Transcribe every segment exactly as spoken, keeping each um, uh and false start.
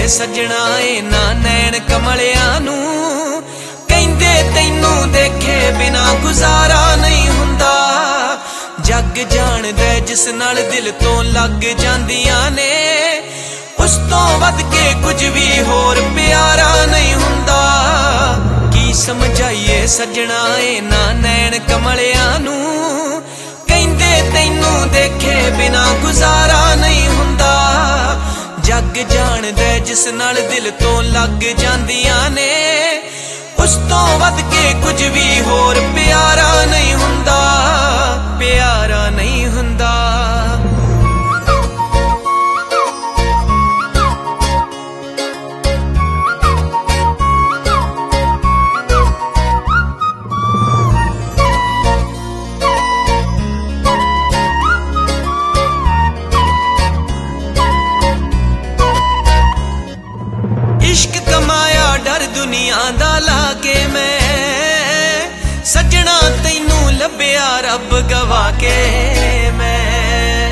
सजना ए ना नैन कमलियां नू कहंदे तैनू देखे बिना गुजारा नहीं हुंदा। जग जाणदा जिस नाल दिल तो लग जांदियां ने उस तो वध के कुछ भी होर प्यारा नहीं हुंदा। की समझाइए सजना ए ना नैन कमलियां नू कहंदे तैनू देखे बिना गुजारा नहीं हुंदा। जग जाणदा जिस नाल दिल तो लग जांदियां ने उस तो वध के कुछ भी होर प्यारा नहीं हुंदा, प्यारा नहीं हुंदा। इश्क कमाया डर दुनिया दा लाके मैं सजना तैनू लभ्या रब गवा के मैं।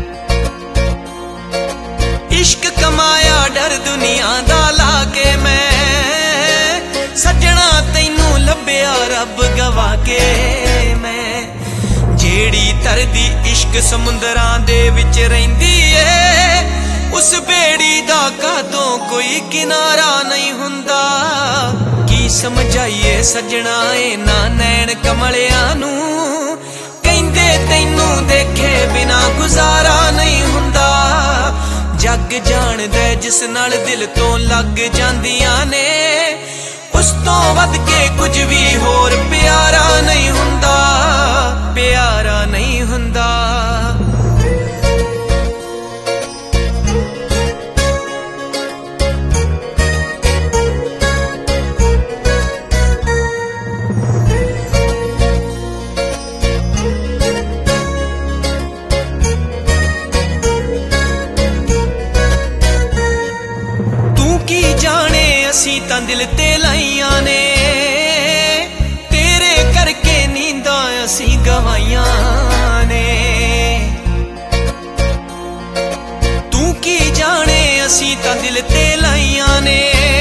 इश्क कमाया डर दुनिया दा लाके मैं सजना तैनू लभ्या रब गवा के मैं। जेड़ी तरदी इश्क समुंदरां दे विच रहिंदी ए उस बेड़ी दा कादों कोई किनारा नहीं हुंदा। की समझाइए सजना ए ना नैन कमलियां नू कहंदे तैनू देखे बिना गुजारा नहीं हुंदा। जग जाणदा जिस नाल दिल तो लग जांदियां ने उस तो वध के कुछ भी होर प्यारा नहीं हुंदा, प्यारा नहीं हुंदा। असी तां दिल ते लाइयां ने तेरे करके नींदा असी गवाइयां ने। तू की जाने असी तां दिल ते लाइयां ने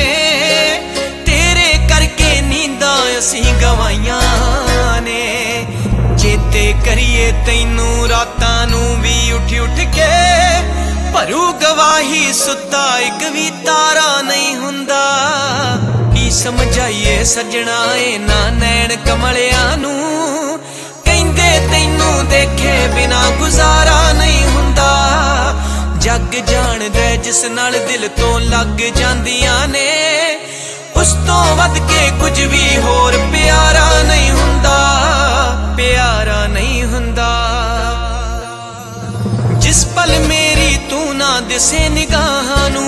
तेरे करके नींदा असी गवाइयां ने। चेते करिए तैनू रातां नू भी उठ उठ के भरू गवाही सुता एक भी तारा नहीं हुंदा। की समझाइए सजना ए ना नैन कमलियां नू कहंदे तैनू देखे बिना गुजारा नहीं हुंदा। जग जाणदा जिस नाल दिल तो लग जांदियां ने उस तो वध के कुछ भी होर प्यारा नहीं हुंदा, प्यारा नहीं हुंदा। जिस पल मेरी तू ना दिसे निगाहां नू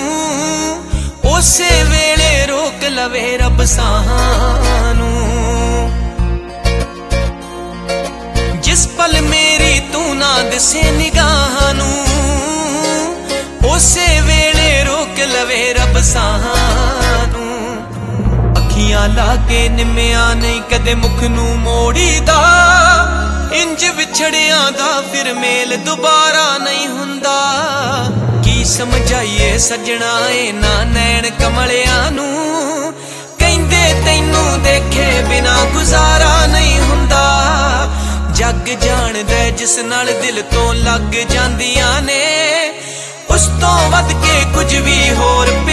उसे वेले रोक लवे रब साहां नू। जिस पल मेरी तू ना दिसे निगाहां नू उसे वेले रोक लवे रब साहां नू। अखियां ला के निम्मिया नहीं कदे मुख नू मोड़ी दा इंज विछड़िया दा फिर मेल दोबारा नहीं हुंदा। की समझाइए सजना ए ना नैन कमलियां नू कहंदे तैनू देखे बिना गुजारा नहीं हुंदा। जग जाणदा जिस नाल दिल तो लग जांदियां ने उस तो वध के कुछ भी होर